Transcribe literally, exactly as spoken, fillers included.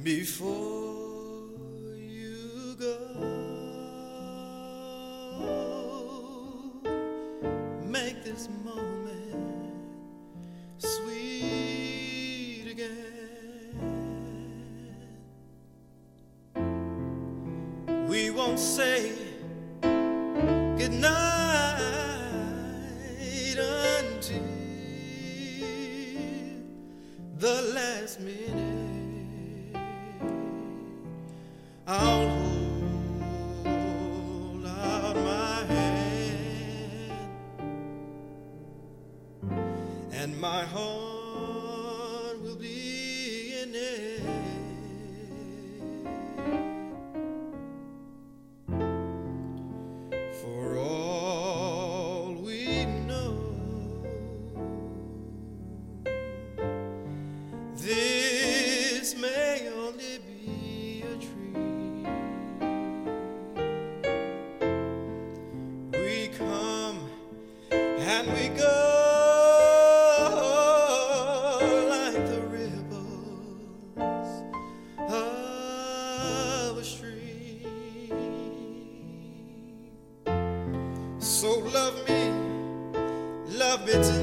Before you go, make this moment sweet again. We won't say goodnight until the last minute. I'll hold out my hand, and my heart will be in it. For all we know, this may only be a dream. We come and we go like the ripples of a stream. So love me, love me tonight.